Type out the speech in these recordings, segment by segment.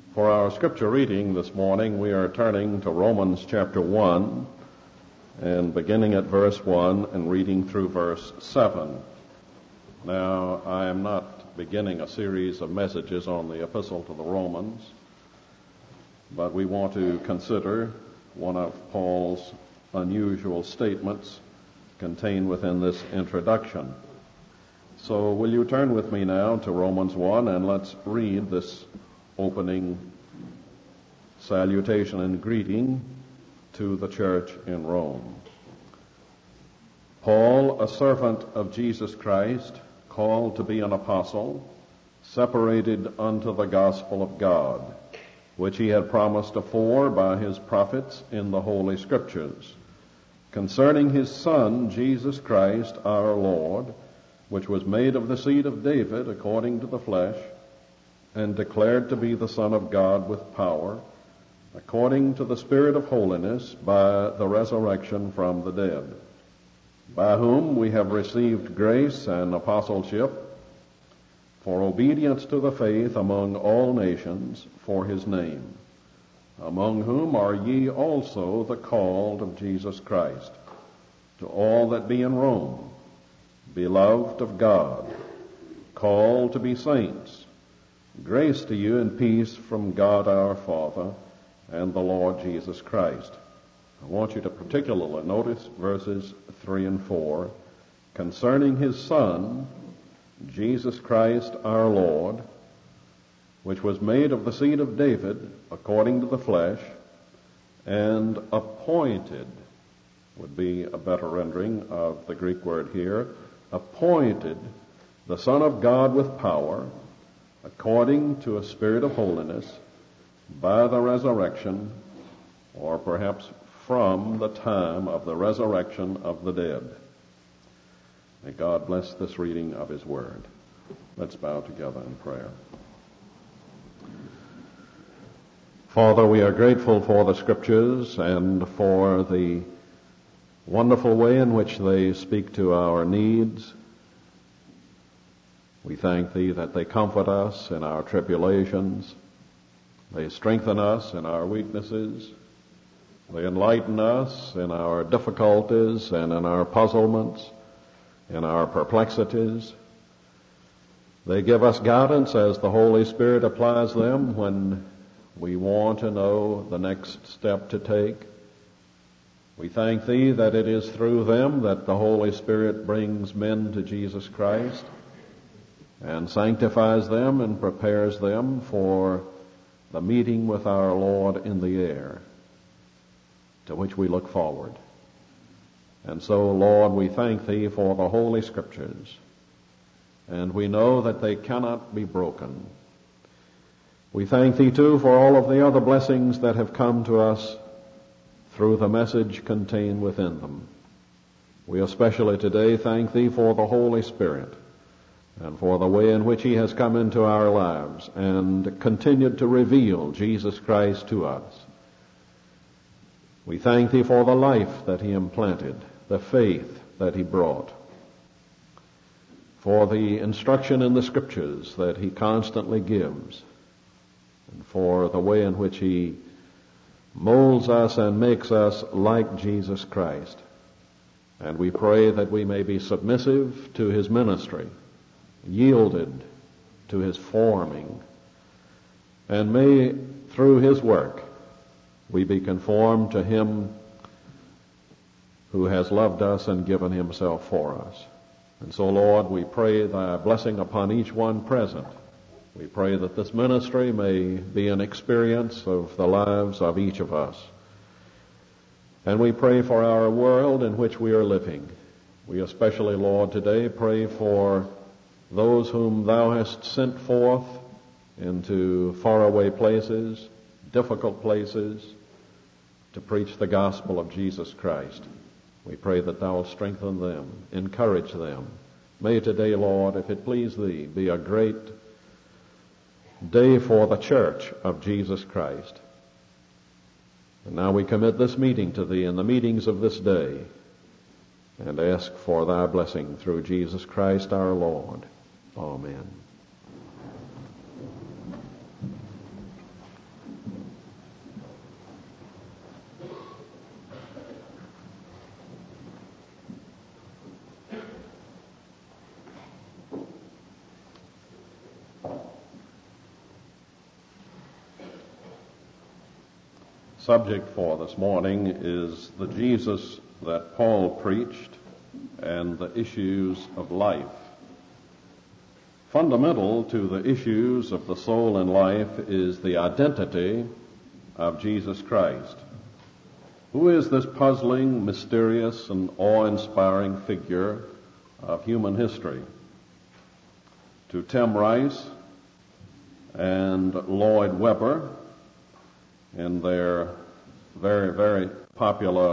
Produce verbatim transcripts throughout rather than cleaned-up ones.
For our scripture reading this morning, we are turning to Romans chapter one and beginning at verse one and reading through verse seven. Now, I am not beginning a series of messages on the epistle to the Romans, but we want to consider one of Paul's unusual statements contained within this introduction. So will you turn with me now to Romans one, and let's read this opening salutation and greeting to the church in Rome. Paul, a servant of Jesus Christ, called to be an apostle, separated unto the gospel of God, which he had promised afore by his prophets in the Holy Scriptures, concerning his Son, Jesus Christ, our Lord, which was made of the seed of David according to the flesh, and declared to be the Son of God with power, according to the Spirit of holiness, by the resurrection from the dead, by whom we have received grace and apostleship for obedience to the faith among all nations for his name, among whom are ye also the called of Jesus Christ, to all that be in Rome, beloved of God, called to be saints, grace to you and peace from God our Father and the Lord Jesus Christ. I want you to particularly notice verses three and four, concerning his Son, Jesus Christ our Lord, which was made of the seed of David according to the flesh, and appointed, would be a better rendering of the Greek word here, appointed the Son of God with power, according to a spirit of holiness, by the resurrection, or perhaps from the time of the resurrection of the dead. May God bless this reading of his word. Let's bow together in prayer. Father, we are grateful for the scriptures and for the wonderful way in which they speak to our needs. We thank thee that they comfort us in our tribulations. They strengthen us in our weaknesses. They enlighten us in our difficulties and in our puzzlements, in our perplexities. They give us guidance as the Holy Spirit applies them when we want to know the next step to take. We thank thee that it is through them that the Holy Spirit brings men to Jesus Christ and sanctifies them and prepares them for the meeting with our Lord in the air, to which we look forward. And so, Lord, we thank thee for the Holy Scriptures, and we know that they cannot be broken. We thank thee, too, for all of the other blessings that have come to us through the message contained within them. We especially today thank thee for the Holy Spirit, and for the way in which he has come into our lives and continued to reveal Jesus Christ to us. We thank thee for the life that he implanted, the faith that he brought, for the instruction in the Scriptures that he constantly gives, and for the way in which he molds us and makes us like Jesus Christ. And we pray that we may be submissive to his ministry, yielded to his forming, and may, through his work, we be conformed to him who has loved us and given himself for us. And so, Lord, we pray thy blessing upon each one present. We pray that this ministry may be an experience of the lives of each of us. And we pray for our world in which we are living. We especially, Lord, today pray for those whom thou hast sent forth into faraway places, difficult places, to preach the gospel of Jesus Christ. We pray that thou will strengthen them, encourage them. May today, Lord, if it please thee, be a great day for the church of Jesus Christ. And now we commit this meeting to thee and the meetings of this day, and ask for thy blessing through Jesus Christ our Lord. Amen. Subject for this morning is the Jesus that Paul preached and the issues of life. Fundamental to the issues of the soul and life is the identity of Jesus Christ. Who is this puzzling, mysterious, and awe-inspiring figure of human history? To Tim Rice and Lloyd Webber, in their very, very popular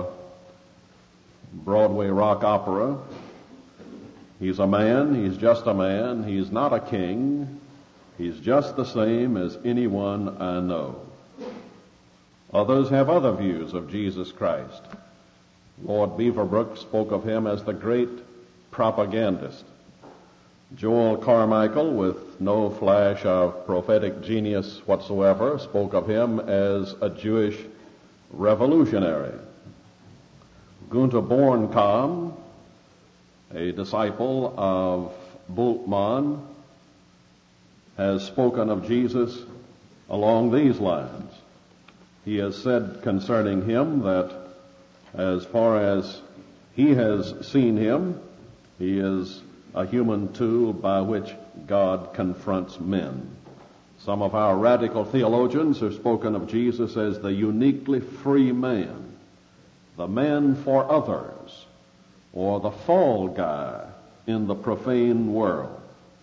Broadway rock opera, he's a man, he's just a man, he's not a king, he's just the same as anyone I know. Others have other views of Jesus Christ. Lord Beaverbrook spoke of him as the great propagandist. Joel Carmichael, with no flash of prophetic genius whatsoever, spoke of him as a Jewish revolutionary. Gunther Bornkamm, a disciple of Bultmann, has spoken of Jesus along these lines. He has said concerning him that as far as he has seen him, he is a human tool by which God confronts men. Some of our radical theologians have spoken of Jesus as the uniquely free man, the man for others, or the fall guy in the profane world.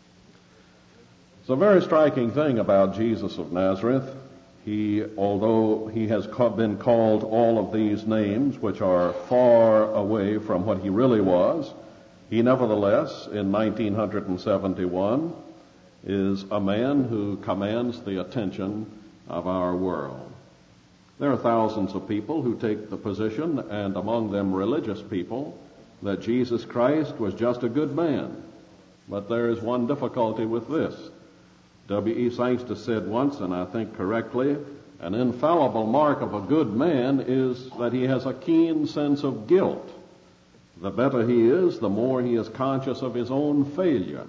It's a very striking thing about Jesus of Nazareth. He, although he has been called all of these names, which are far away from what he really was, he nevertheless, in nineteen seventy-one, is a man who commands the attention of our world. There are thousands of people who take the position, and among them religious people, that Jesus Christ was just a good man. But there is one difficulty with this. W E Sangster said once, and I think correctly, an infallible mark of a good man is that he has a keen sense of guilt. The better he is, the more he is conscious of his own failure.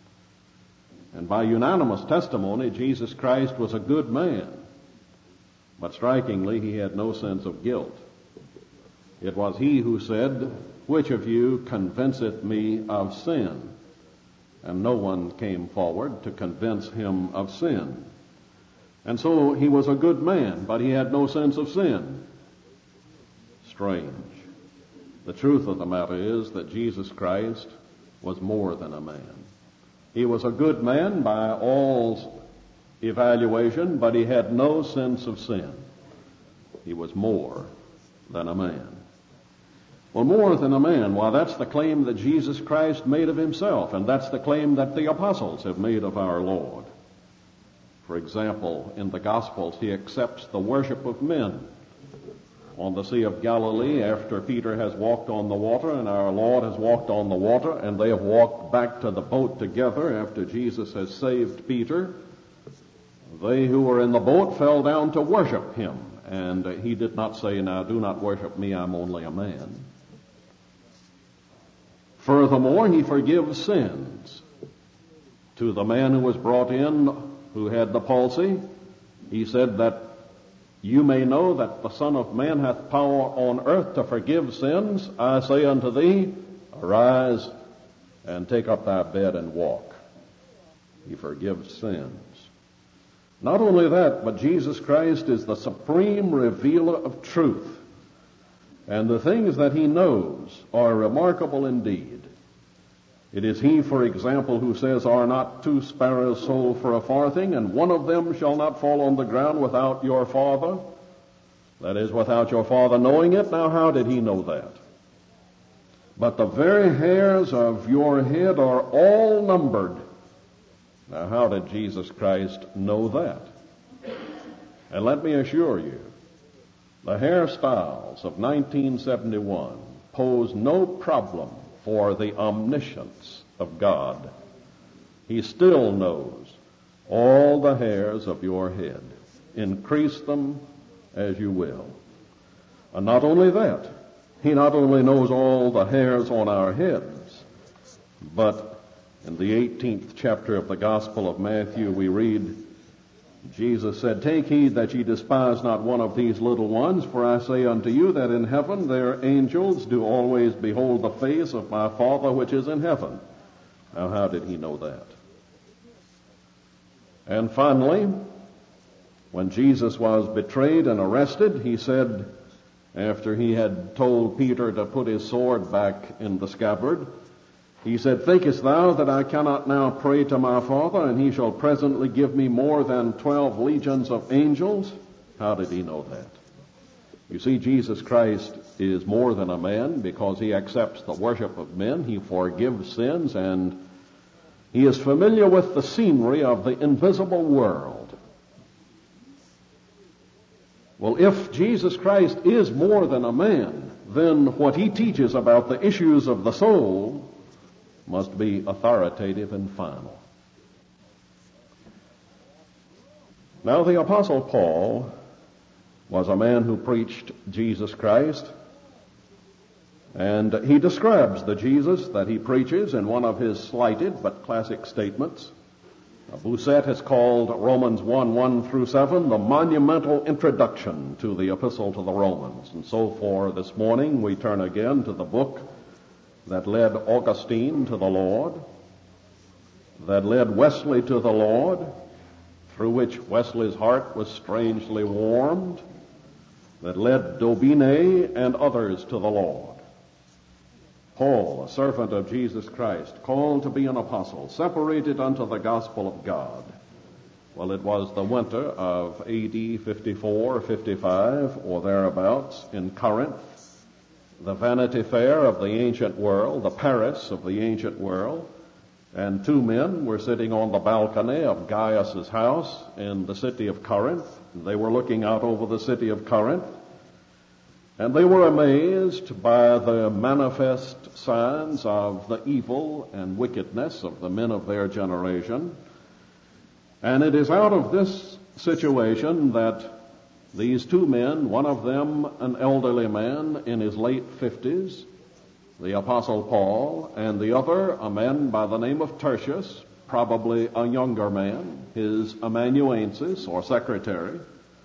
And by unanimous testimony, Jesus Christ was a good man. But strikingly, he had no sense of guilt. It was he who said, "Which of you convinceth me of sin?" And no one came forward to convince him of sin. And so he was a good man, but he had no sense of sin. Strange. The truth of the matter is that Jesus Christ was more than a man. He was a good man by all evaluation, but he had no sense of sin. He was more than a man. Well, more than a man, why, that's the claim that Jesus Christ made of himself, and that's the claim that the apostles have made of our Lord. For example, in the Gospels, he accepts the worship of men. On the Sea of Galilee, after Peter has walked on the water and our Lord has walked on the water, and they have walked back to the boat together after Jesus has saved Peter, they who were in the boat fell down to worship him. And he did not say, "Now do not worship me, I'm only a man." Furthermore, he forgives sins. To the man who was brought in who had the palsy, he said that you may know that the Son of Man hath power on earth to forgive sins. I say unto thee, arise and take up thy bed and walk. He forgives sins. Not only that, but Jesus Christ is the supreme revealer of truth. And the things that he knows are remarkable indeed. It is he, for example, who says, "Are not two sparrows sold for a farthing, and one of them shall not fall on the ground without your Father?" That is, without your Father knowing it. Now, how did he know that? "But the very hairs of your head are all numbered." Now, how did Jesus Christ know that? And let me assure you, the hairstyles of nineteen seventy-one pose no problem for the omniscience of God. He still knows all the hairs of your head. Increase them as you will. And not only that, he not only knows all the hairs on our heads, but in the eighteenth chapter of the Gospel of Matthew we read, Jesus said, "Take heed that ye despise not one of these little ones, for I say unto you that in heaven their angels do always behold the face of my Father which is in heaven." Now, how did he know that? And finally, when Jesus was betrayed and arrested, he said, after he had told Peter to put his sword back in the scabbard, he said, "Thinkest thou that I cannot now pray to my Father, and he shall presently give me more than twelve legions of angels?" How did he know that? You see, Jesus Christ is more than a man because he accepts the worship of men, he forgives sins, and he is familiar with the scenery of the invisible world. Well, if Jesus Christ is more than a man, then what he teaches about the issues of the soul must be authoritative and final. Now, the Apostle Paul was a man who preached Jesus Christ, and he describes the Jesus that he preaches in one of his slighted but classic statements. Bousset has called Romans one, one through seven the monumental introduction to the epistle to the Romans. And so for this morning, we turn again to the book that led Augustine to the Lord, that led Wesley to the Lord, through which Wesley's heart was strangely warmed, that led Daubigny and others to the Lord. Paul, a servant of Jesus Christ, called to be an apostle, separated unto the gospel of God. Well, it was the winter of A D fifty-four, fifty-five, or thereabouts, in Corinth, the Vanity Fair of the ancient world, the Paris of the ancient world, and two men were sitting on the balcony of Gaius's house in the city of Corinth. They were looking out over the city of Corinth, and they were amazed by the manifest signs of the evil and wickedness of the men of their generation. And it is out of this situation that these two men, one of them an elderly man in his late fifties, the Apostle Paul, and the other a man by the name of Tertius, probably a younger man, his amanuensis or secretary.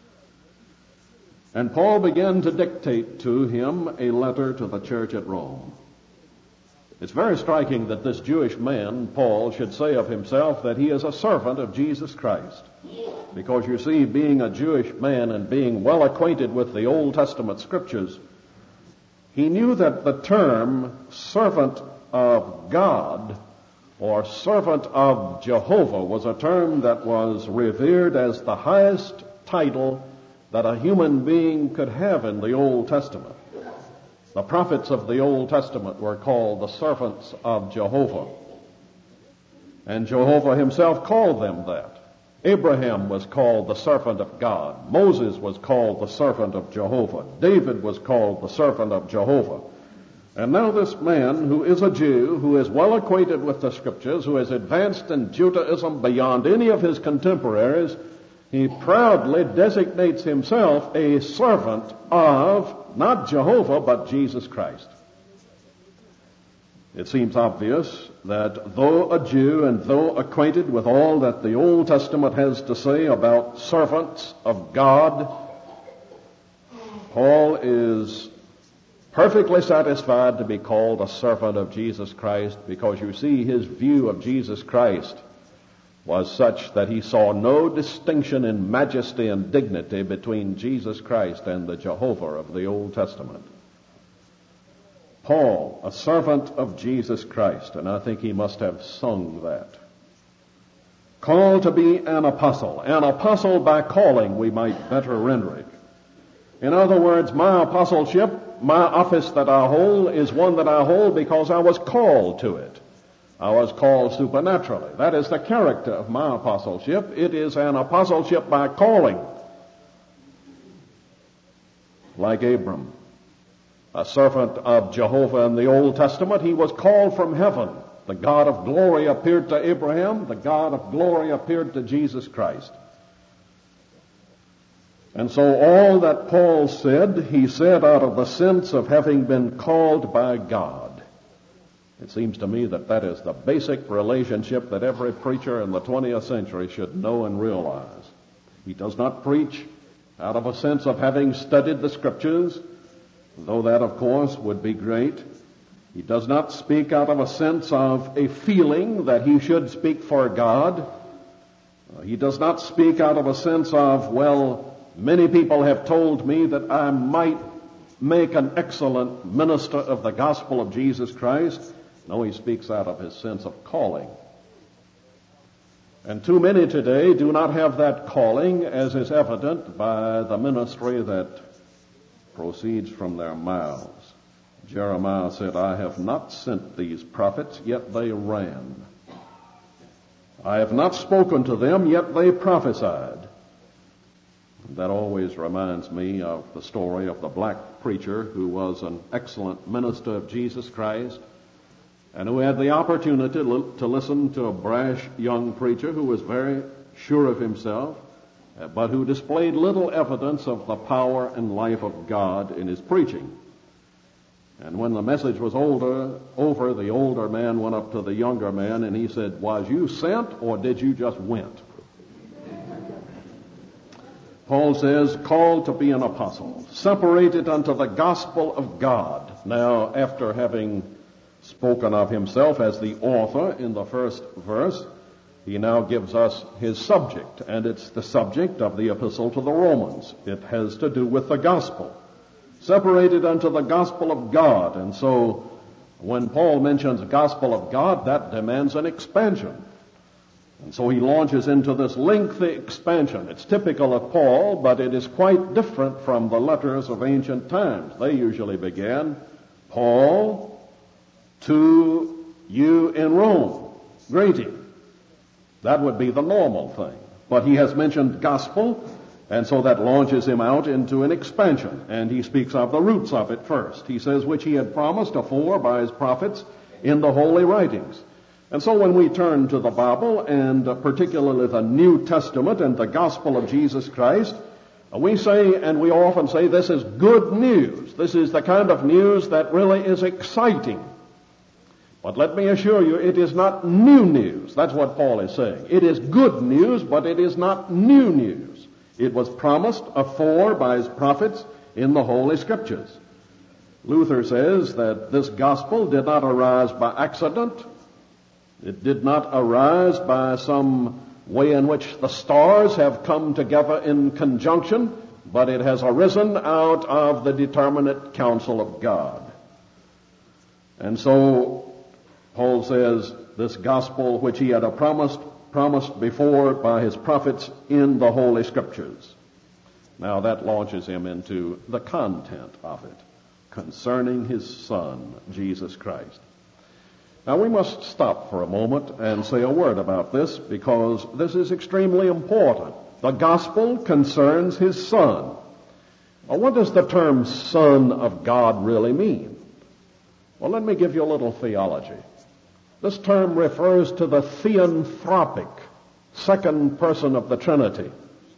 And Paul began to dictate to him a letter to the church at Rome. It's very striking that this Jewish man, Paul, should say of himself that he is a servant of Jesus Christ. Because you see, being a Jewish man and being well acquainted with the Old Testament scriptures, he knew that the term servant of God or servant of Jehovah was a term that was revered as the highest title that a human being could have in the Old Testament. The prophets of the Old Testament were called the servants of Jehovah. And Jehovah himself called them that. Abraham was called the servant of God. Moses was called the servant of Jehovah. David was called the servant of Jehovah. And now this man, who is a Jew, who is well acquainted with the scriptures, who has advanced in Judaism beyond any of his contemporaries, he proudly designates himself a servant of not Jehovah, but Jesus Christ. It seems obvious that though a Jew and though acquainted with all that the Old Testament has to say about servants of God, Paul is perfectly satisfied to be called a servant of Jesus Christ, because you see, his view of Jesus Christ was such that he saw no distinction in majesty and dignity between Jesus Christ and the Jehovah of the Old Testament. Paul, a servant of Jesus Christ, and I think he must have sung that. Called to be an apostle. An apostle by calling, we might better render it. In other words, my apostleship, my office that I hold, is one that I hold because I was called to it. I was called supernaturally. That is the character of my apostleship. It is an apostleship by calling. Like Abram, a servant of Jehovah in the Old Testament, he was called from heaven. The God of glory appeared to Abraham. The God of glory appeared to Jesus Christ. And so all that Paul said, he said out of the sense of having been called by God. It seems to me that that is the basic relationship that every preacher in the twentieth century should know and realize. He does not preach out of a sense of having studied the Scriptures, though that, of course, would be great. He does not speak out of a sense of a feeling that he should speak for God. Uh, he does not speak out of a sense of, well, many people have told me that I might make an excellent minister of the gospel of Jesus Christ. No, he speaks out of his sense of calling. And too many today do not have that calling, as is evident by the ministry that proceeds from their mouths. Jeremiah said, I have not sent these prophets, yet they ran. I have not spoken to them, yet they prophesied. That always reminds me of the story of the black preacher who was an excellent minister of Jesus Christ and who had the opportunity to listen to a brash young preacher who was very sure of himself, but who displayed little evidence of the power and life of God in his preaching. And when the message was older, over, the older man went up to the younger man and he said, was you sent or did you just went? Paul says, called to be an apostle, separated unto the gospel of God. Now, after having spoken of himself as the author in the first verse, he now gives us his subject, and it's the subject of the epistle to the Romans. It has to do with the gospel. Separated unto the gospel of God. And so, when Paul mentions the gospel of God, that demands an expansion. And so he launches into this lengthy expansion. It's typical of Paul, but it is quite different from the letters of ancient times. They usually began, Paul, to you in Rome, greeting. That would be the normal thing. But he has mentioned gospel, and so that launches him out into an expansion. And he speaks of the roots of it first. He says, which he had promised afore by his prophets in the holy writings. And so when we turn to the Bible, and particularly the New Testament and the gospel of Jesus Christ, we say, and we often say, this is good news. This is the kind of news that really is exciting. But let me assure you, it is not new news. That's what Paul is saying. It is good news, but it is not new news. It was promised afore by his prophets in the Holy Scriptures. Luther says that this gospel did not arise by accident. It did not arise by some way in which the stars have come together in conjunction, but it has arisen out of the determinate counsel of God. And so Paul says this gospel which he had promised, promised before by his prophets in the Holy Scriptures. Now that launches him into the content of it concerning his Son, Jesus Christ. Now we must stop for a moment and say a word about this because this is extremely important. The gospel concerns his Son. Well, what does the term Son of God really mean? Well, let me give you a little theology. This term refers to the theanthropic, second person of the Trinity.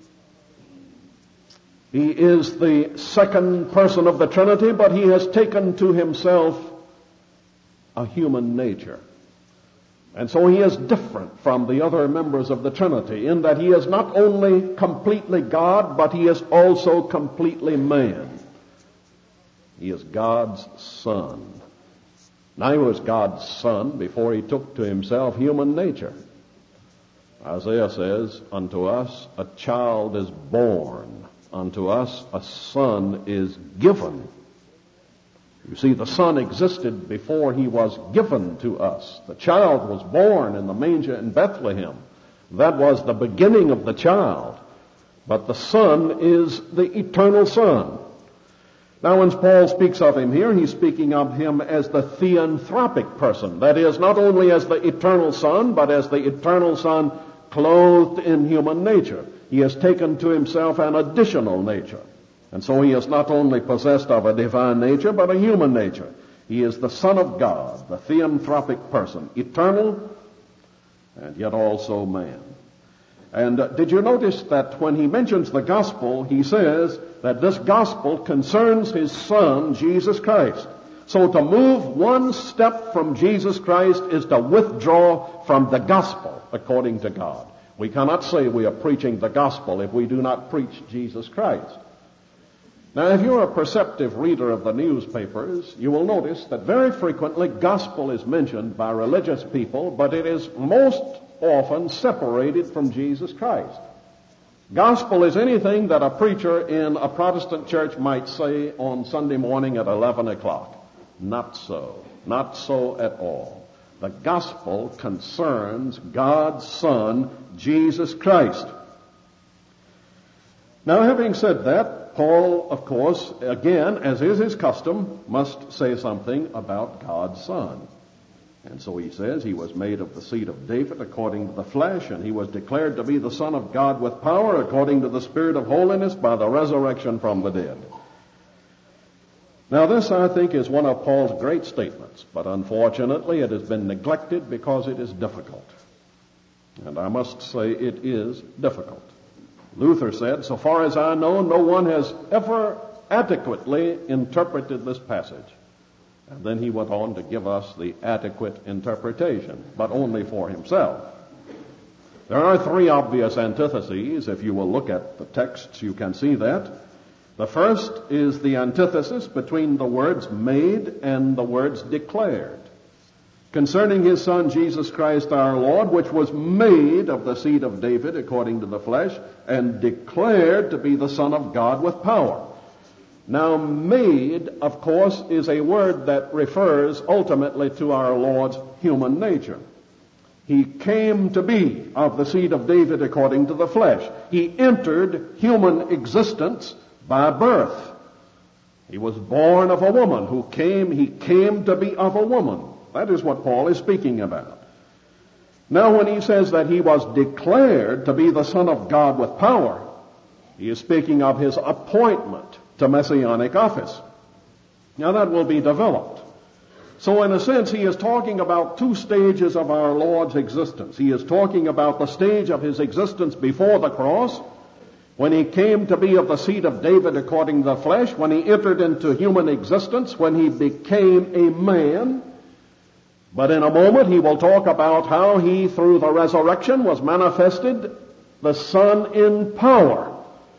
He is the second person of the Trinity, but he has taken to himself a human nature. And so he is different from the other members of the Trinity in that he is not only completely God, but he is also completely man. He is God's Son. Now he was God's Son before he took to himself human nature. Isaiah says, unto us a child is born, unto us a son is given. You see, the Son existed before he was given to us. The child was born in the manger in Bethlehem. That was the beginning of the child. But the Son is the eternal Son. Now, when Paul speaks of him here, he's speaking of him as the theanthropic person. That is, not only as the eternal Son, but as the eternal Son clothed in human nature. He has taken to himself an additional nature. And so he is not only possessed of a divine nature, but a human nature. He is the Son of God, the theanthropic person, eternal and yet also man. And uh, did you notice that when he mentions the gospel, he says that this gospel concerns his Son, Jesus Christ. So to move one step from Jesus Christ is to withdraw from the gospel, according to God. We cannot say we are preaching the gospel if we do not preach Jesus Christ. Now, if you're a perceptive reader of the newspapers, you will notice that very frequently gospel is mentioned by religious people, but it is most often separated from Jesus Christ. Gospel is anything that a preacher in a Protestant church might say on Sunday morning at eleven o'clock. Not so. Not so at all. The gospel concerns God's Son, Jesus Christ. Now, having said that, Paul, of course, again, as is his custom, must say something about God's Son. And so he says he was made of the seed of David according to the flesh, and he was declared to be the Son of God with power according to the Spirit of holiness by the resurrection from the dead. Now this, I think, is one of Paul's great statements, but unfortunately it has been neglected because it is difficult. And I must say it is difficult. Luther said, so far as I know, no one has ever adequately interpreted this passage. And then he went on to give us the adequate interpretation, but only for himself. There are three obvious antitheses. If you will look at the texts, you can see that. The first is the antithesis between the words made and the words declared. Concerning his Son, Jesus Christ our Lord, which was made of the seed of David according to the flesh, and declared to be the Son of God with power. Now, made, of course, is a word that refers ultimately to our Lord's human nature. He came to be of the seed of David according to the flesh. He entered human existence by birth. He was born of a woman who came, he came to be of a woman. That is what Paul is speaking about. Now, when he says that he was declared to be the Son of God with power, he is speaking of his appointment to messianic office. Now, that will be developed. So, in a sense, he is talking about two stages of our Lord's existence. He is talking about the stage of his existence before the cross, when he came to be of the seed of David according to the flesh, when he entered into human existence, when he became a man. But in a moment he will talk about how he, through the resurrection, was manifested the Son in power.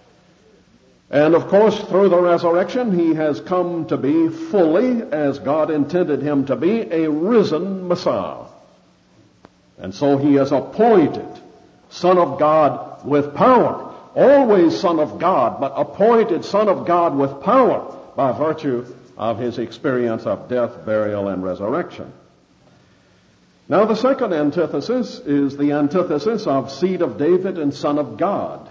And of course, through the resurrection, he has come to be fully, as God intended him to be, a risen Messiah. And so he is appointed Son of God with power. Always Son of God, but appointed Son of God with power by virtue of his experience of death, burial, and resurrection. Now, the second antithesis is the antithesis of seed of David and Son of God.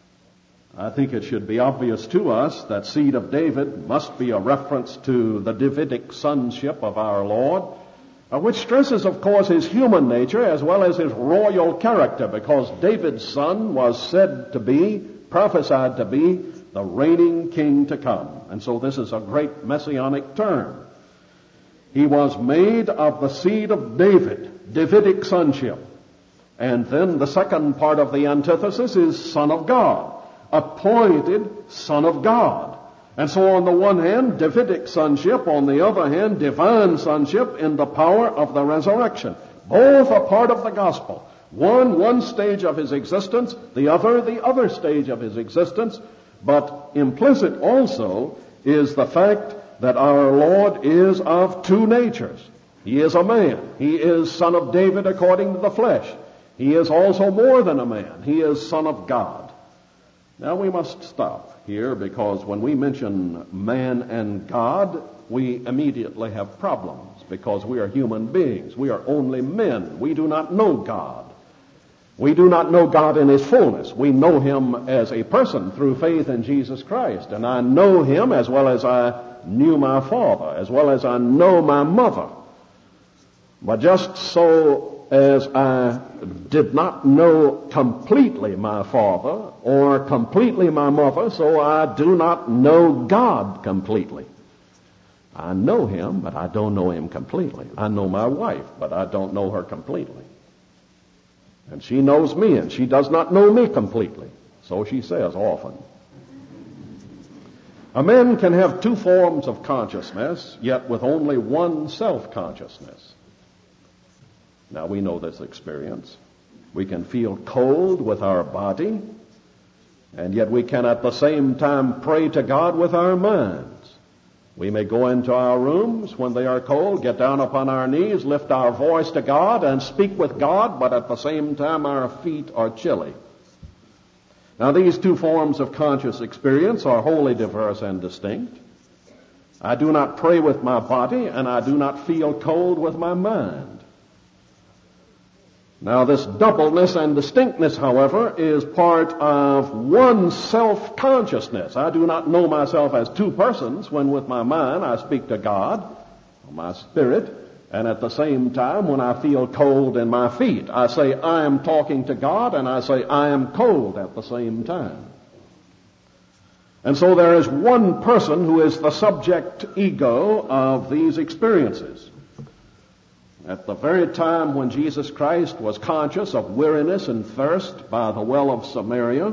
I think it should be obvious to us that seed of David must be a reference to the Davidic sonship of our Lord, uh, which stresses, of course, his human nature as well as his royal character, because David's son was said to be, prophesied to be, the reigning king to come. And so this is a great messianic term. He was made of the seed of David, Davidic sonship. And then the second part of the antithesis is Son of God, appointed Son of God. And so on the one hand, Davidic sonship, on the other hand, divine sonship in the power of the resurrection. Both are part of the gospel. One, one stage of his existence, the other, the other stage of his existence. But implicit also is the fact that our Lord is of two natures. He is a man. He is Son of David according to the flesh. He is also more than a man. He is Son of God. Now we must stop here, because when we mention man and God, we immediately have problems, because we are human beings. We are only men. We do not know God. We do not know God in his fullness. We know him as a person through faith in Jesus Christ. And I know him as well as I knew my father, as well as I know my mother. But just so as I did not know completely my father or completely my mother, so I do not know God completely. I know him, but I don't know him completely. I know my wife, but I don't know her completely. And she knows me, and she does not know me completely. So she says often. A man can have two forms of consciousness, yet with only one self-consciousness. Now, we know this experience. We can feel cold with our body, and yet we can at the same time pray to God with our minds. We may go into our rooms when they are cold, get down upon our knees, lift our voice to God, and speak with God, but at the same time our feet are chilly. Now, these two forms of conscious experience are wholly diverse and distinct. I do not pray with my body, and I do not feel cold with my mind. Now, this doubleness and distinctness, however, is part of one self-consciousness. I do not know myself as two persons when with my mind I speak to God, or my spirit, and at the same time when I feel cold in my feet, I say I am talking to God, and I say I am cold at the same time. And so there is one person who is the subject ego of these experiences. At the very time when Jesus Christ was conscious of weariness and thirst by the well of Samaria,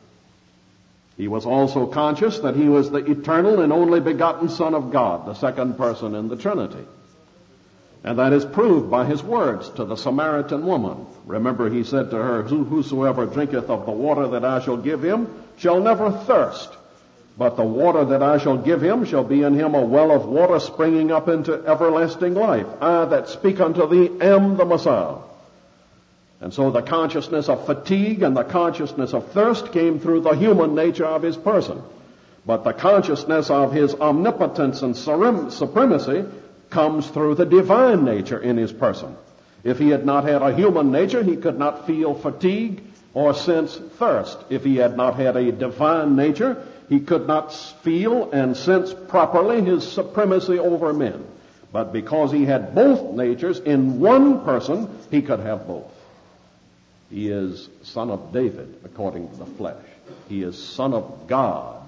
he was also conscious that he was the eternal and only begotten Son of God, the second person in the Trinity. And that is proved by his words to the Samaritan woman. Remember, he said to her, "Whosoever drinketh of the water that I shall give him shall never thirst. But the water that I shall give him shall be in him a well of water springing up into everlasting life. I that speak unto thee am the Messiah." And so the consciousness of fatigue and the consciousness of thirst came through the human nature of his person. But the consciousness of his omnipotence and supremacy comes through the divine nature in his person. If he had not had a human nature, he could not feel fatigue or sense thirst. If he had not had a divine nature, he could not feel and sense properly his supremacy over men. But because he had both natures in one person, he could have both. He is Son of David according to the flesh. He is Son of God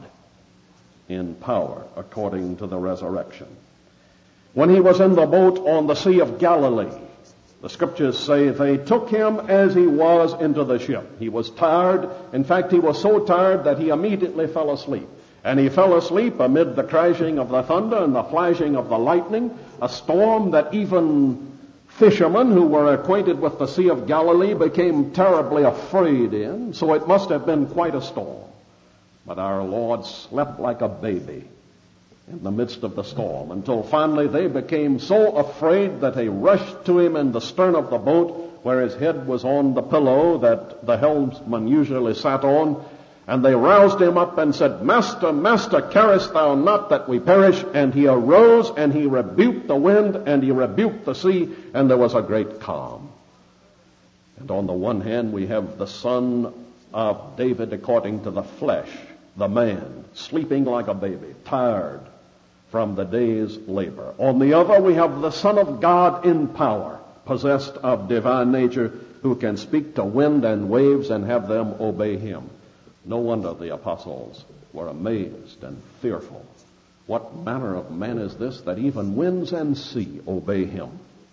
in power according to the resurrection. When he was in the boat on the Sea of Galilee, the scriptures say they took him as he was into the ship. He was tired. In fact, he was so tired that he immediately fell asleep. And he fell asleep amid the crashing of the thunder and the flashing of the lightning, a storm that even fishermen who were acquainted with the Sea of Galilee became terribly afraid in. So it must have been quite a storm. But our Lord slept like a baby in the midst of the storm, until finally they became so afraid that they rushed to him in the stern of the boat where his head was on the pillow that the helmsman usually sat on, and they roused him up and said, "Master, Master, carest thou not that we perish?" And he arose and he rebuked the wind and he rebuked the sea, and there was a great calm. And on the one hand we have the Son of David according to the flesh, the man, sleeping like a baby, tired from the day's labor. On the other, we have the Son of God in power, possessed of divine nature, who can speak to wind and waves and have them obey him. No wonder the apostles were amazed and fearful. What manner of man is this that even winds and sea obey him?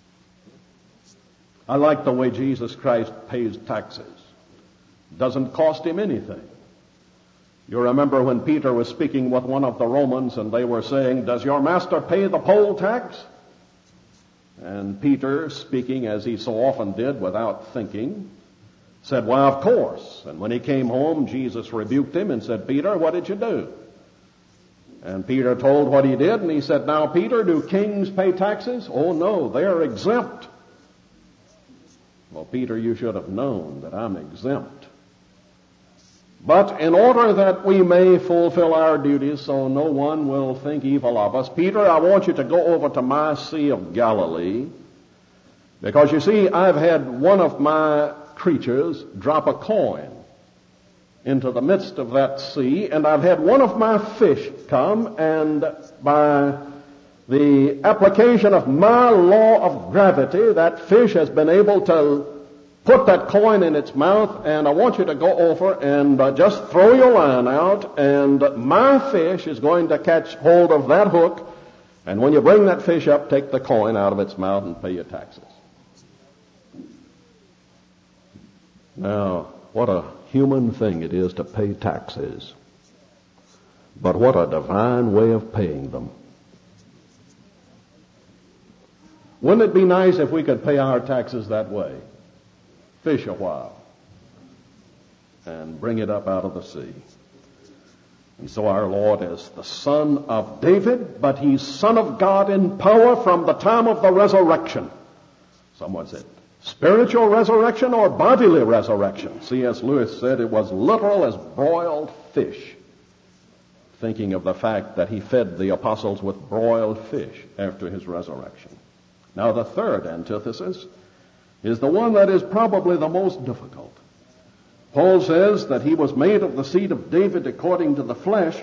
I like the way Jesus Christ pays taxes. It doesn't cost him anything. You remember when Peter was speaking with one of the Romans and they were saying, "Does your master pay the poll tax?" And Peter, speaking as he so often did without thinking, said, "Why, of course." And when he came home, Jesus rebuked him and said, "Peter, what did you do?" And Peter told what he did, and he said, "Now, Peter, do kings pay taxes?" "Oh, no, they're exempt." "Well, Peter, you should have known that I'm exempt. But in order that we may fulfill our duties so no one will think evil of us, Peter, I want you to go over to my Sea of Galilee, because you see, I've had one of my creatures drop a coin into the midst of that sea, and I've had one of my fish come, and by the application of my law of gravity, that fish has been able to put that coin in its mouth, and I want you to go over and uh, just throw your line out, and my fish is going to catch hold of that hook, and when you bring that fish up, take the coin out of its mouth and pay your taxes. Now, what a human thing it is to pay taxes, but what a divine way of paying them. Wouldn't it be nice if we could pay our taxes that way? fish a while and bring it up out of the sea. And so our Lord is the Son of David, but he's Son of God in power from the time of the resurrection. Someone said, spiritual resurrection or bodily resurrection? C S Lewis said it was literal as broiled fish, thinking of the fact that he fed the apostles with broiled fish after his resurrection. Now the third antithesis is the one that is probably the most difficult. Paul says that he was made of the seed of David according to the flesh,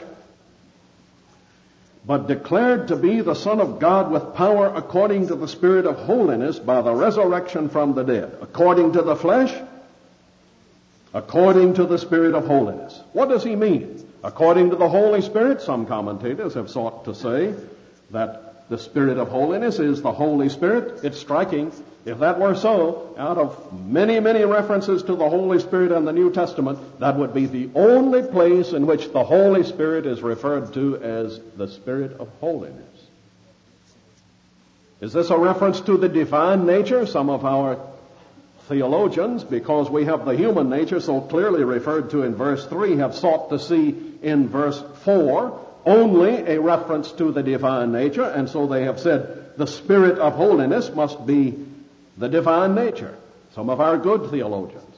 but declared to be the Son of God with power according to the Spirit of holiness by the resurrection from the dead. According to the flesh, according to the Spirit of holiness. What does he mean? According to the Holy Spirit, some commentators have sought to say that the Spirit of holiness is the Holy Spirit. It's striking. If that were so, out of many, many references to the Holy Spirit in the New Testament, that would be the only place in which the Holy Spirit is referred to as the Spirit of holiness. Is this a reference to the divine nature? Some of our theologians, because we have the human nature so clearly referred to in verse three, have sought to see in verse four only a reference to the divine nature, and so they have said the Spirit of holiness must be the divine nature. Some of our good theologians.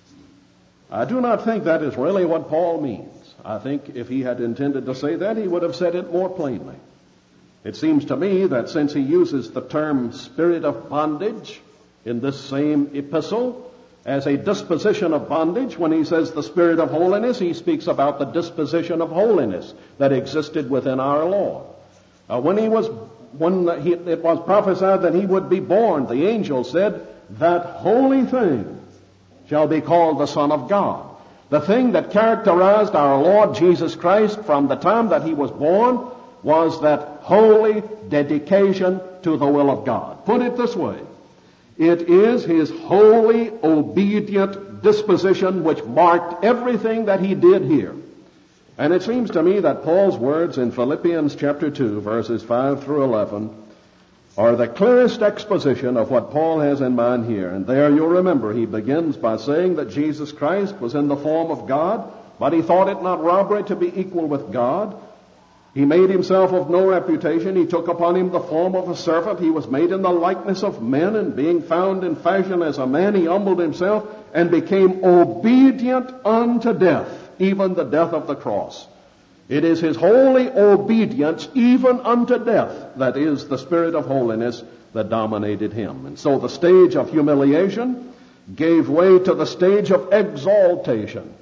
I do not think that is really what Paul means. I think if he had intended to say that, he would have said it more plainly. It seems to me that since he uses the term spirit of bondage in this same epistle as a disposition of bondage, when he says the Spirit of holiness, he speaks about the disposition of holiness that existed within our Lord. Uh, when he was, when he, it was prophesied that he would be born, the angel said, that holy thing shall be called the Son of God. The thing that characterized our Lord Jesus Christ from the time that he was born was that holy dedication to the will of God. Put it this way. It is his holy, obedient disposition which marked everything that he did here. And it seems to me that Paul's words in Philippians chapter two, verses five through eleven, are the clearest exposition of what Paul has in mind here. And there you'll remember he begins by saying that Jesus Christ was in the form of God, but he thought it not robbery to be equal with God. He made himself of no reputation. He took upon him the form of a servant. He was made in the likeness of men, and being found in fashion as a man, he humbled himself and became obedient unto death, even the death of the cross. It is his holy obedience, even unto death, that is the Spirit of holiness that dominated him. And so the stage of humiliation gave way to the stage of exaltation.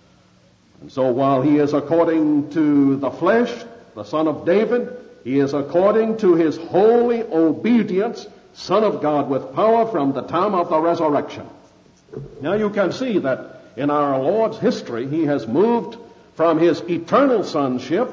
And so while he is according to the flesh, the Son of David, he is according to his holy obedience, Son of God with power from the time of the resurrection. Now you can see that in our Lord's history, he has moved from his eternal sonship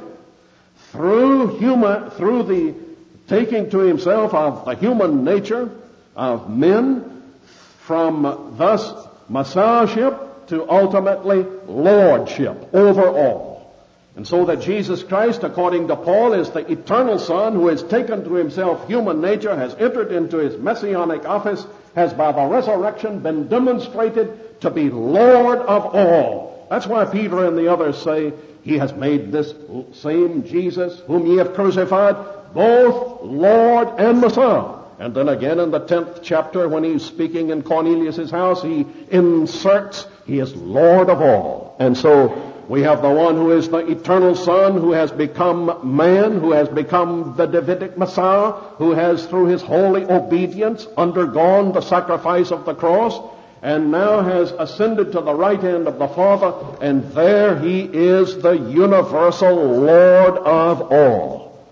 through human, through the taking to himself of the human nature of men, from thus Messiahship to ultimately Lordship over all. And so that Jesus Christ, according to Paul, is the eternal Son who has taken to himself human nature, has entered into his messianic office, has by the resurrection been demonstrated to be Lord of all. That's why Peter and the others say, he has made this same Jesus, whom ye have crucified, both Lord and Messiah. And then again in the tenth chapter, when he's speaking in Cornelius' house, he inserts, he is Lord of all. And so we have the one who is the eternal Son, who has become man, who has become the Davidic Messiah, who has, through his holy obedience, undergone the sacrifice of the cross, and now has ascended to the right hand of the Father, and there he is the universal Lord of all.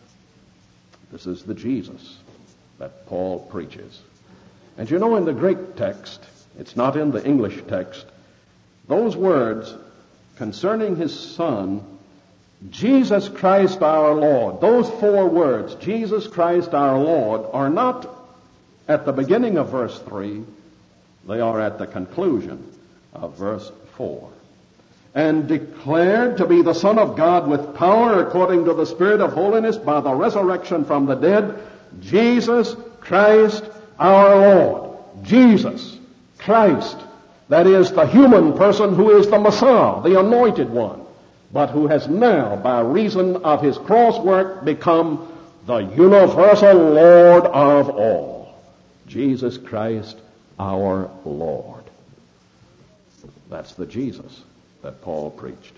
This is the Jesus that Paul preaches. And you know, in the Greek text, it's not in the English text, those words concerning his Son, Jesus Christ our Lord, those four words, Jesus Christ our Lord, are not at the beginning of verse three, they are at the conclusion of verse four. And declared to be the Son of God with power according to the Spirit of holiness by the resurrection from the dead, Jesus Christ our Lord. Jesus Christ. That is the human person who is the Messiah, the anointed one, but who has now, by reason of his cross work, become the universal Lord of all. Jesus Christ, our Lord. That's the Jesus that Paul preached.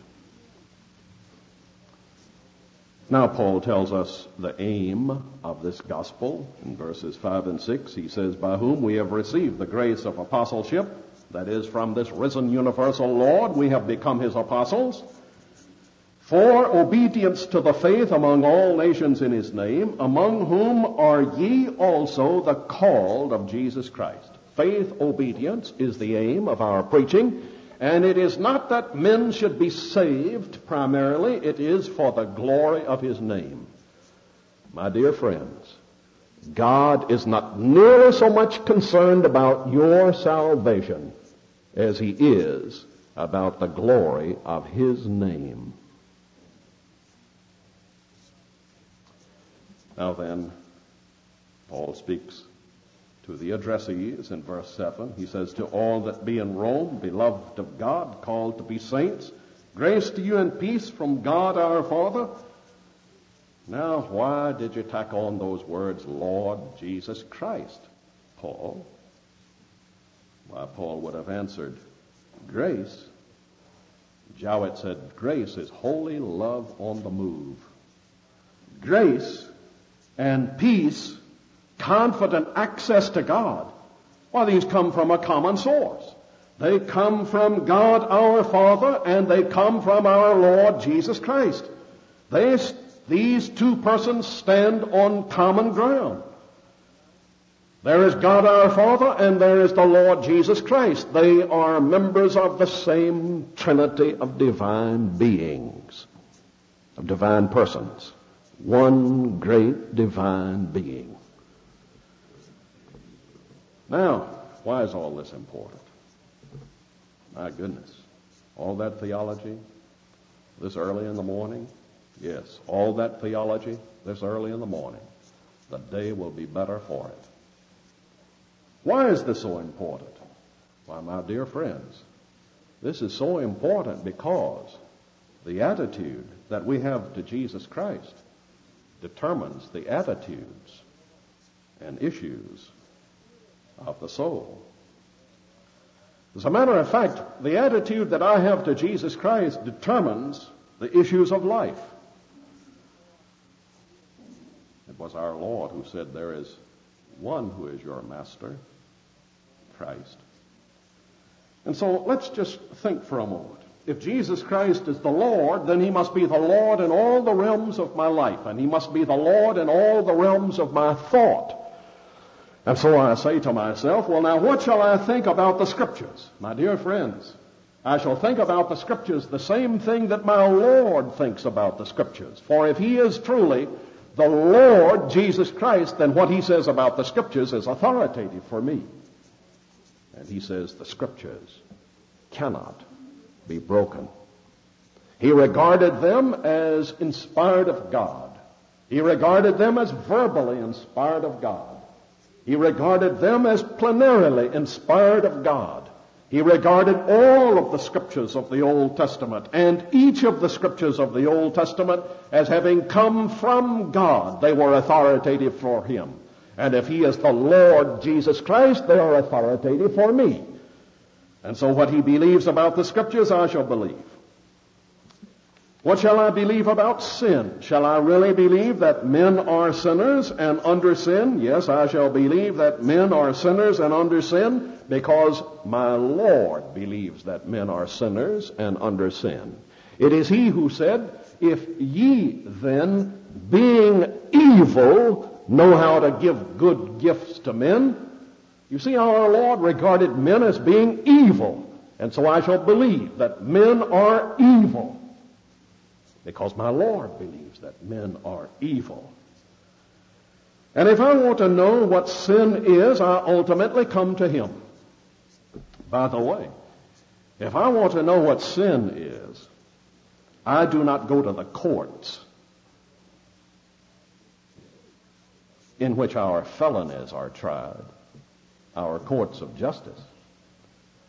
Now Paul tells us the aim of this gospel in verses five and six. He says, by whom we have received the grace of apostleship, that is, from this risen universal Lord, we have become his apostles, for obedience to the faith among all nations in his name, among whom are ye also the called of Jesus Christ. Faith, obedience is the aim of our preaching. And it is not that men should be saved primarily, it is for the glory of his name. My dear friends, God is not nearly so much concerned about your salvation as he is about the glory of his name. Now then, Paul speaks to the addressees in verse seven. He says, to all that be in Rome, beloved of God, called to be saints, grace to you and peace from God our Father. Now, why did you tack on those words, Lord Jesus Christ, Paul? Why, Paul would have answered, grace. Jowett said, grace is holy love on the move. Grace and peace, confident access to God. Well, these come from a common source. They come from God our Father, and they come from our Lord Jesus Christ. They, these two persons stand on common ground. There is God our Father, and there is the Lord Jesus Christ. They are members of the same trinity of divine beings, of divine persons. One great divine being. Now, why is all this important? My goodness. All that theology this early in the morning? Yes, all that theology this early in the morning. The day will be better for it. Why is this so important? Why, my dear friends, this is so important because the attitude that we have to Jesus Christ determines the attitudes and issues of the soul. As a matter of fact, the attitude that I have to Jesus Christ determines the issues of life. It was our Lord who said, there is one who is your master, Christ. And so let's just think for a moment. If Jesus Christ is the Lord, then he must be the Lord in all the realms of my life, and he must be the Lord in all the realms of my thought. And so I say to myself, well, now what shall I think about the Scriptures? My dear friends, I shall think about the Scriptures the same thing that my Lord thinks about the Scriptures. For if he is truly the Lord Jesus Christ, then what he says about the Scriptures is authoritative for me. And he says the Scriptures cannot be broken. He regarded them as inspired of God. He regarded them as verbally inspired of God. He regarded them as plenarily inspired of God. He regarded all of the Scriptures of the Old Testament and each of the Scriptures of the Old Testament as having come from God. They were authoritative for him. And if he is the Lord Jesus Christ, they are authoritative for me. And so what he believes about the Scriptures, I shall believe. What shall I believe about sin? Shall I really believe that men are sinners and under sin? Yes, I shall believe that men are sinners and under sin because my Lord believes that men are sinners and under sin. It is he who said, if ye then, being evil, know how to give good gifts to men. You see how our Lord regarded men as being evil. And so I shall believe that men are evil. Because my Lord believes that men are evil. And if I want to know what sin is, I ultimately come to him. By the way, if I want to know what sin is, I do not go to the courts in which our felonies are tried, our courts of justice.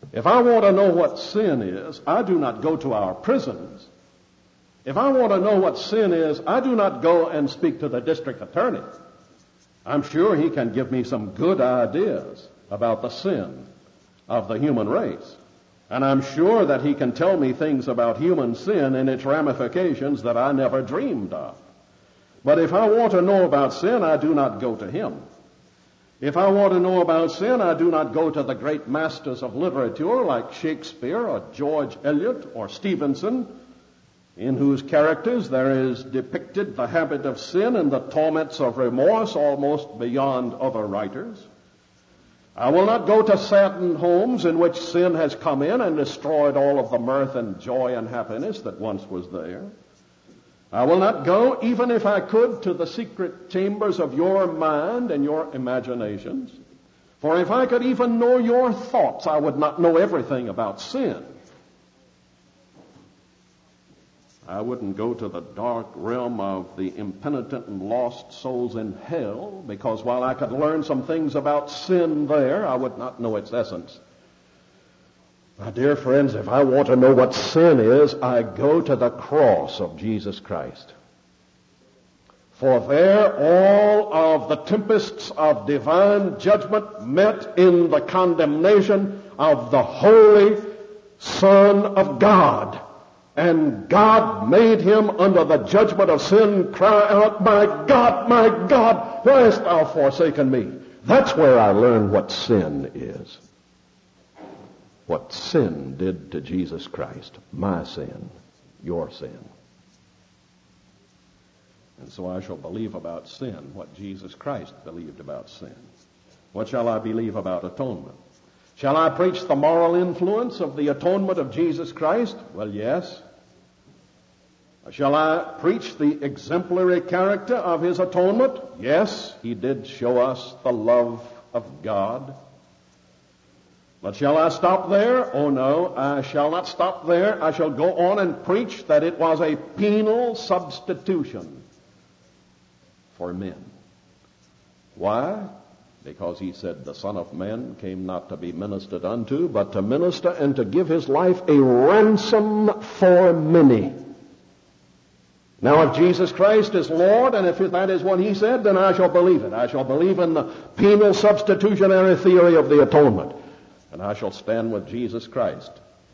If I want to know what sin is, I do not go to our prisons. If I want to know what sin is, I do not go and speak to the district attorney. I'm sure he can give me some good ideas about the sin of the human race. And I'm sure that he can tell me things about human sin and its ramifications that I never dreamed of. But if I want to know about sin, I do not go to him. If I want to know about sin, I do not go to the great masters of literature like Shakespeare or George Eliot or Stevenson, in whose characters there is depicted the habit of sin and the torments of remorse almost beyond other writers. I will not go to saddened homes in which sin has come in and destroyed all of the mirth and joy and happiness that once was there. I will not go, even if I could, to the secret chambers of your mind and your imaginations. For if I could even know your thoughts, I would not know everything about sin. I wouldn't go to the dark realm of the impenitent and lost souls in hell, because while I could learn some things about sin there, I would not know its essence. My dear friends, if I want to know what sin is, I go to the cross of Jesus Christ. For there all of the tempests of divine judgment met in the condemnation of the Holy Son of God. And God made him under the judgment of sin cry out, "My God, my God, why hast thou forsaken me?" That's where I learned what sin is. What sin did to Jesus Christ. My sin, your sin. And so I shall believe about sin what Jesus Christ believed about sin. What shall I believe about atonement? Shall I preach the moral influence of the atonement of Jesus Christ? Well, yes. Shall I preach the exemplary character of his atonement? Yes, he did show us the love of God. But shall I stop there? Oh no, I shall not stop there. I shall go on and preach that it was a penal substitution for men. Why? Because he said the Son of Man came not to be ministered unto, but to minister and to give his life a ransom for many. Now, if Jesus Christ is Lord, and if that is what he said, then I shall believe it. I shall believe in the penal substitutionary theory of the atonement. And I shall stand with Jesus Christ.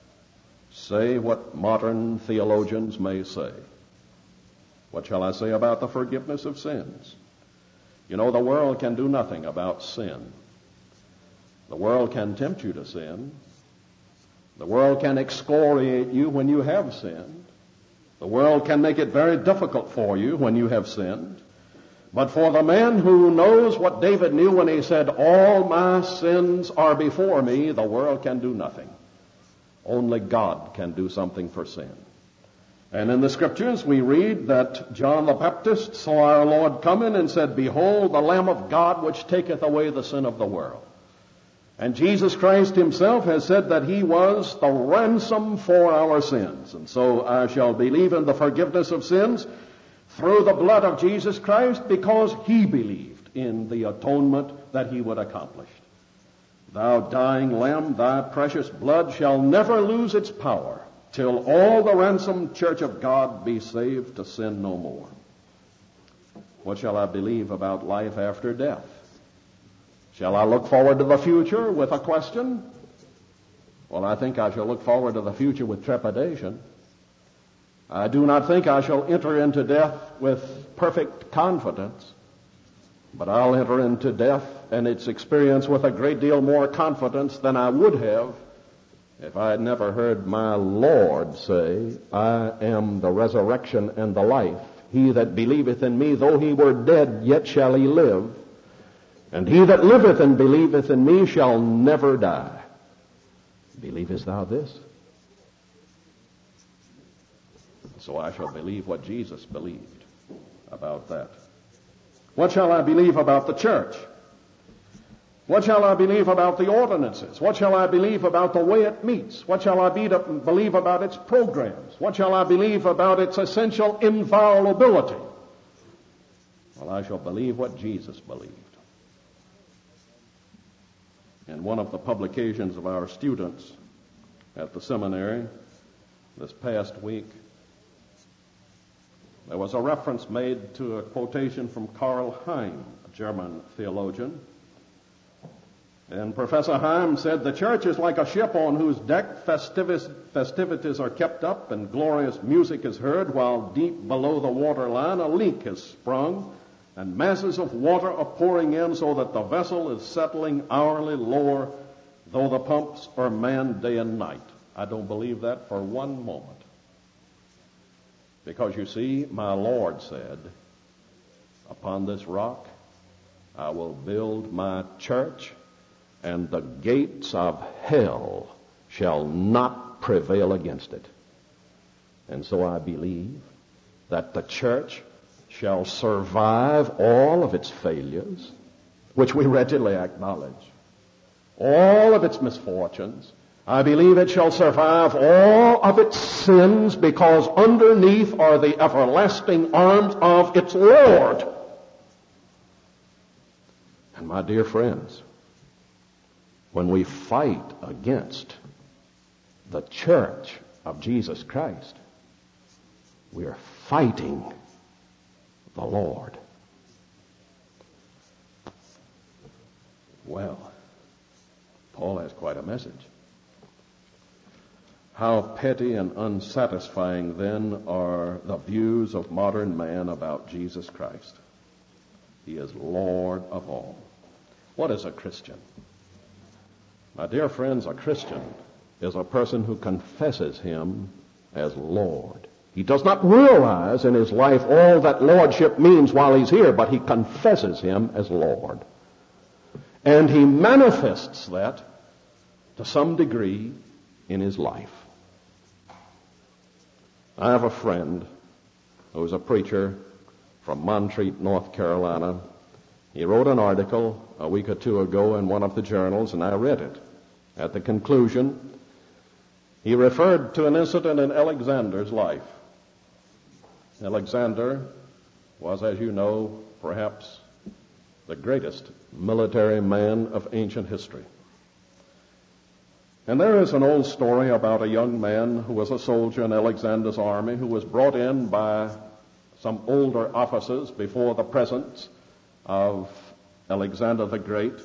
Say what modern theologians may say. What shall I say about the forgiveness of sins? You know, the world can do nothing about sin. The world can tempt you to sin. The world can excoriate you when you have sinned. The world can make it very difficult for you when you have sinned. But for the man who knows what David knew when he said, "All my sins are before me," the world can do nothing. Only God can do something for sin. And in the Scriptures we read that John the Baptist saw our Lord coming and said, "Behold, the Lamb of God which taketh away the sin of the world." And Jesus Christ himself has said that he was the ransom for our sins. And so I shall believe in the forgiveness of sins through the blood of Jesus Christ, because he believed in the atonement that he would accomplish. Thou dying Lamb, thy precious blood shall never lose its power till all the ransomed church of God be saved to sin no more. What shall I believe about life after death? Shall I look forward to the future with a question? Well, I think I shall look forward to the future with trepidation. I do not think I shall enter into death with perfect confidence, but I'll enter into death and its experience with a great deal more confidence than I would have if I had never heard my Lord say, "I am the resurrection and the life. He that believeth in me, though he were dead, yet shall he live. And he that liveth and believeth in me shall never die." Believest thou this? So I shall believe what Jesus believed about that. What shall I believe about the church? What shall I believe about the ordinances? What shall I believe about the way it meets? What shall I be to believe about its programs? What shall I believe about its essential inviolability? Well, I shall believe what Jesus believed. In one of the publications of our students, at the seminary this past week, there was a reference made to a quotation from Karl Heim, a German theologian. And Professor Heim said, "The church is like a ship on whose deck festivities, festivities are kept up and glorious music is heard, while deep below the waterline a leak is sprung, and masses of water are pouring in so that the vessel is settling hourly lower, though the pumps are manned day and night." I don't believe that for one moment. Because you see, my Lord said, "Upon this rock I will build my church, and the gates of hell shall not prevail against it." And so I believe that the church shall survive all of its failures, which we readily acknowledge, all of its misfortunes. I believe it shall survive all of its sins, because underneath are the everlasting arms of its Lord. And my dear friends, when we fight against the church of Jesus Christ, we are fighting the Lord. Well, Paul has quite a message. How petty and unsatisfying, then, are the views of modern man about Jesus Christ. He is Lord of all. What is a Christian? My dear friends, a Christian is a person who confesses him as Lord. He does not realize in his life all that lordship means while he's here, but he confesses him as Lord. And he manifests that to some degree in his life. I have a friend who's a preacher from Montreat, North Carolina. He wrote an article a week or two ago in one of the journals, and I read it. At the conclusion, he referred to an incident in Alexander's life. Alexander was, as you know, perhaps the greatest military man of ancient history. And there is an old story about a young man who was a soldier in Alexander's army who was brought in by some older officers before the presence of Alexander the Great.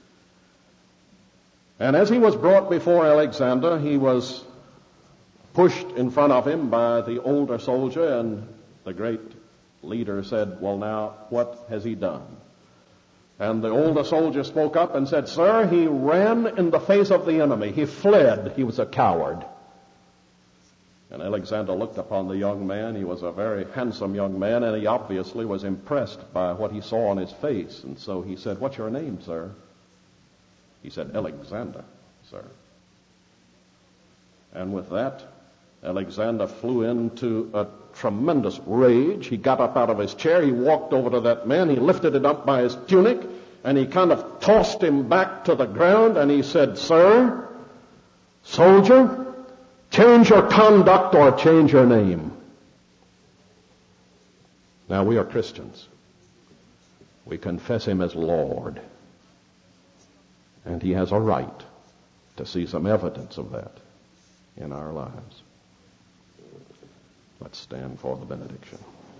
And as he was brought before Alexander, he was pushed in front of him by the older soldier, and the great leader said, "Well, now, what has he done?" And the older soldier spoke up and said, "Sir, he ran in the face of the enemy. He fled. He was a coward." And Alexander looked upon the young man. He was a very handsome young man, and he obviously was impressed by what he saw on his face. And so he said, "What's your name, sir?" He said, "Alexander, sir." And with that, Alexander flew into a tremendous rage. He got up out of his chair. He walked over to that man. He lifted it up by his tunic, and he kind of tossed him back to the ground, and he said, "Sir, soldier, change your conduct or change your name." Now, we are Christians. We confess him as Lord. And he has a right to see some evidence of that in our lives. Let's stand for the benediction.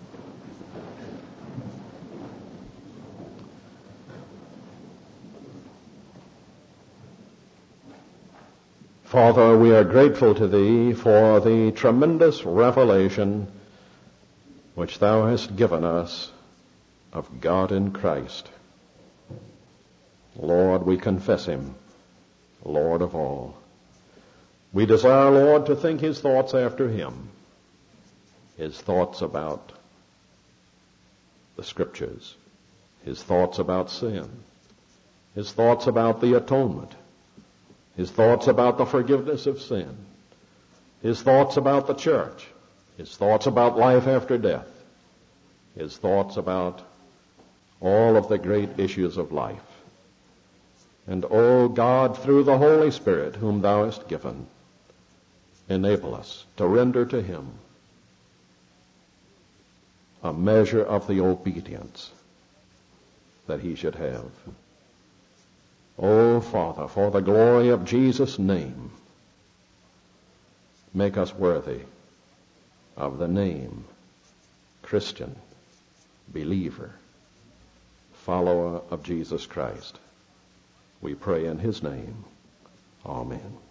Father, we are grateful to Thee for the tremendous revelation which Thou hast given us of God in Christ. Lord, we confess Him, Lord of all. We desire, Lord, to think His thoughts after Him, His thoughts about the Scriptures, His thoughts about sin, His thoughts about the atonement, His thoughts about the forgiveness of sin, His thoughts about the church, His thoughts about life after death, His thoughts about all of the great issues of life. And, O God, through the Holy Spirit, whom Thou hast given, enable us to render to Him a measure of the obedience that He should have. O Father, for the glory of Jesus' name, make us worthy of the name Christian, believer, follower of Jesus Christ. We pray in his name. Amen.